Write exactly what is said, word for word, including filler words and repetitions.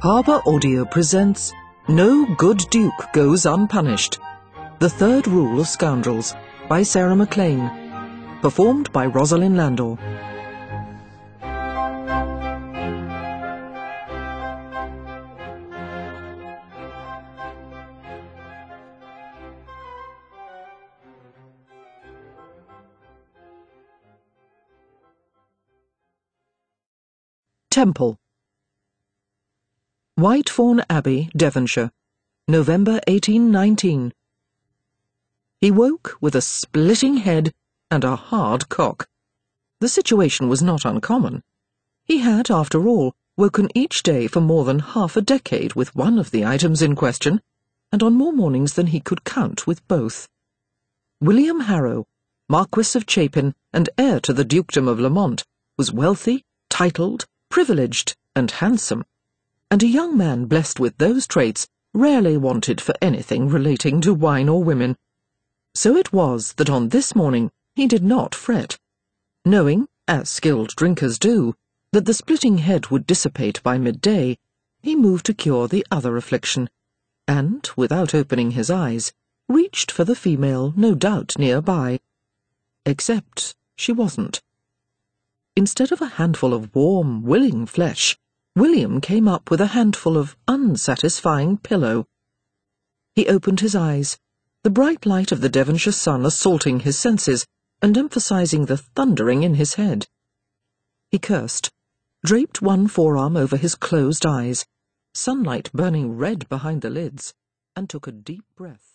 Harbour Audio presents No Good Duke Goes Unpunished, The Third Rule of Scoundrels, by Sarah MacLean, performed by Rosalind Landor. Temple. Whitethorn Abbey, Devonshire, November eighteen nineteen. He woke with a splitting head and a hard cock. The situation was not uncommon. He had, after all, woken each day for more than half a decade with one of the items in question, and on more mornings than he could count with both. William Harrow, Marquess of Chapin and heir to the Dukedom of Lamont, was wealthy, titled, privileged, and handsome, and a young man blessed with those traits rarely wanted for anything relating to wine or women. So it was that on this morning he did not fret. Knowing, as skilled drinkers do, that the splitting head would dissipate by midday, he moved to cure the other affliction, and, without opening his eyes, reached for the female no doubt nearby. Except she wasn't. Instead of a handful of warm, willing flesh, William came up with a handful of unsatisfying pillow. He opened his eyes, the bright light of the Devonshire sun assaulting his senses and emphasizing the thundering in his head. He cursed, draped one forearm over his closed eyes, sunlight burning red behind the lids, and took a deep breath.